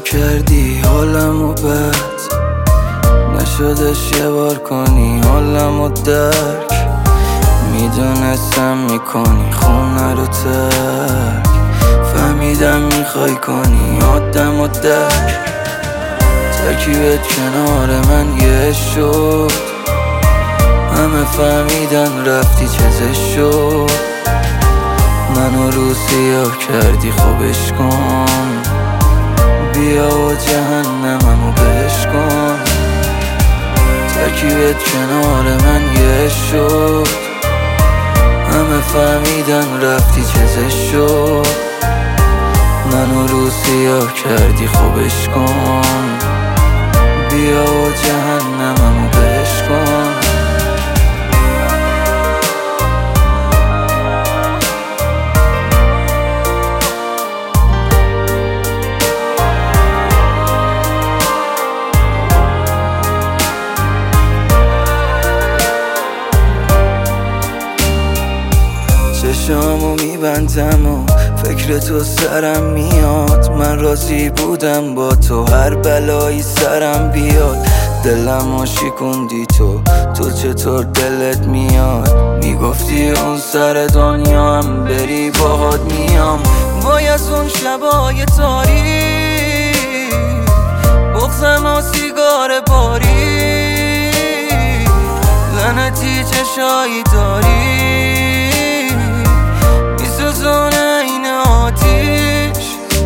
کردی حالمو بد، نشدش یه بار کنی حالمو درک. میدونستم میکنی خونه رو ترک، فهمیدم میخوای کنی آدم و درک. ترکیبت کنار من یه شد، همه فهمیدن رفتی چزش شد. منو رو سیاه کردی خوبش کن، بیا و جهنممو بهش کن. ترکیبت کنار من یه شد، همه فهمیدن رفتی چزش شد. منو رو سیاه کردی خوبش کن، بیا و جهنممو بهش کن. چشامو میبندم و فکر تو سرم میاد. من راضی بودم با تو هر بلایی سرم بیاد. دلمو شکوندی تو چطور دلت میاد؟ میگفتی اون سر دنیا هم بری باهات میام. وای از اون شبای تاریک، بغضم و سیگار باری، لعنتی چشایی داری میسوزونه این آتیش.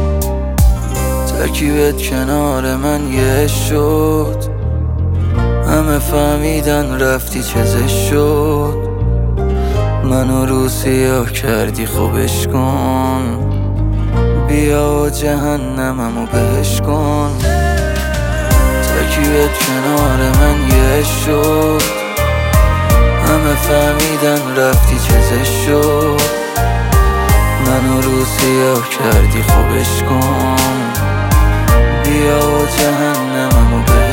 ترکیبت کنار من یه شد، همه فهمیدن رفتی چزش شد. منو رو سیاه کردی خوبش کن، بیا و جهنممو بهش کن. ترکیبت کنار من یه شد، همه فهمیدن رفتی چزش شد. منو رو سیاه کردی خوبش کن، بیا و جهنممو بهش کن.